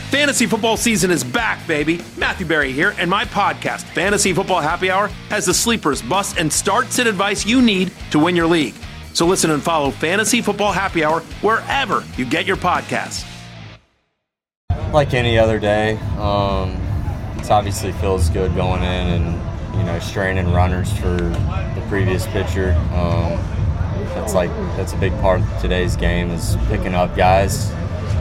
Fantasy football season is back, baby. Matthew Berry here, and my podcast, Fantasy Football Happy Hour, has the sleepers, busts, and starts-sit advice you need to win your league. So listen and follow Fantasy Football Happy Hour wherever you get your podcasts. Like any other day, it obviously feels good going in and, straining runners for the previous pitcher. That's a big part of today's game is picking up guys.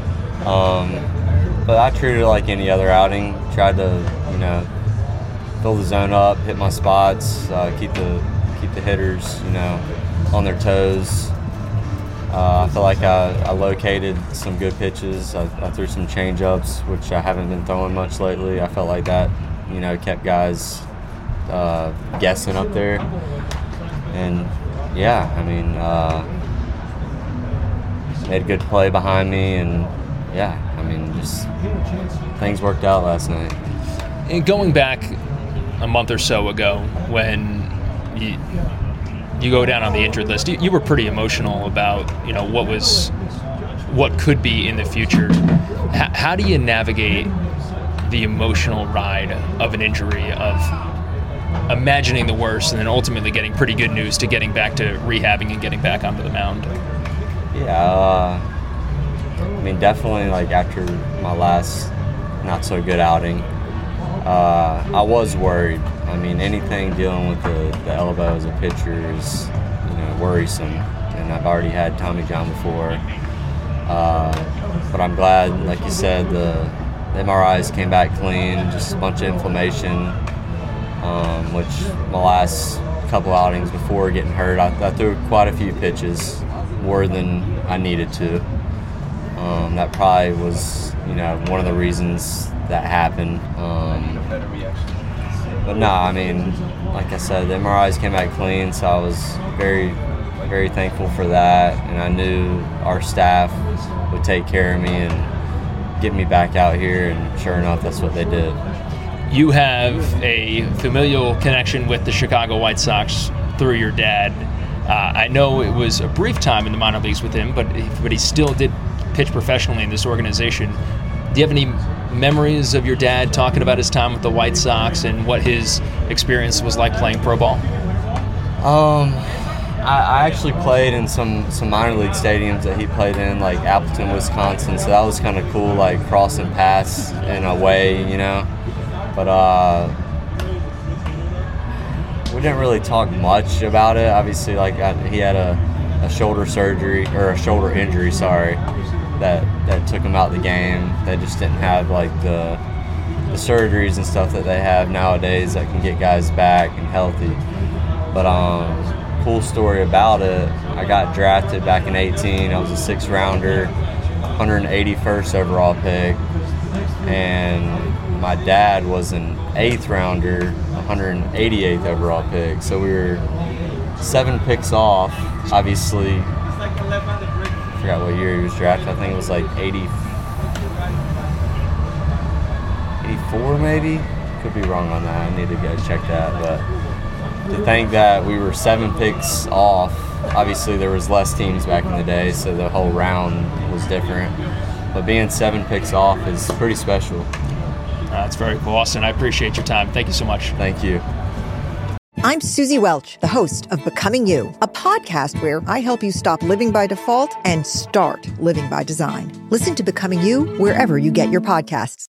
But I treated it like any other outing. Tried to, fill the zone up, hit my spots, keep the hitters, on their toes. I feel like I located some good pitches. I threw some change-ups, which I haven't been throwing much lately. I felt like that, kept guys guessing up there. And, made a good play behind me. And, just things worked out last night. And going back a month or so ago when you go down on the injured list, you were pretty emotional about, what could be in the future. How do you navigate the emotional ride of an injury, of imagining the worst and then ultimately getting pretty good news to getting back to rehabbing and getting back onto the mound? Yeah, definitely after my last not so good outing, I was worried. Anything dealing with the elbow as a pitcher is, worrisome. And I've already had Tommy John before. But I'm glad, like you said, the MRIs came back clean, just a bunch of inflammation, which my last couple outings before getting hurt, I threw quite a few pitches, more than I needed to. That probably was, one of the reasons that happened. But no, like I said, the MRIs came back clean, so I was very, very thankful for that. And I knew our staff would take care of me and get me back out here, and sure enough, that's what they did. You have a familial connection with the Chicago White Sox through your dad. I know it was a brief time in the minor leagues with him, but he still did pitch professionally in this organization. Do you have any memories of your dad talking about his time with the White Sox and what his experience was like playing pro ball? I actually played in some minor league stadiums that he played in, like Appleton, Wisconsin, so that was kind of cool, crossing paths in a way, But we didn't really talk much about it. Obviously, he had a shoulder surgery, or a shoulder injury, that took him out of the game. They just didn't have the surgeries and stuff that they have nowadays that can get guys back and healthy. But cool story about it, I got drafted back in 2018. I was a 6th rounder, 181st overall pick, and my dad was an 8th rounder, 188th overall pick. So we were 7 picks off. Obviously, I forgot what year he was drafted. I think it was 84 maybe. Could be wrong on that. I need to go check that. But to think that we were 7 picks off, obviously there was less teams back in the day, so the whole round was different. But being 7 picks off is pretty special. That's very cool, Austin. I appreciate your time. Thank you so much. Thank you. I'm Susie Welch, the host of Becoming You, a podcast where I help you stop living by default and start living by design. Listen to Becoming You wherever you get your podcasts.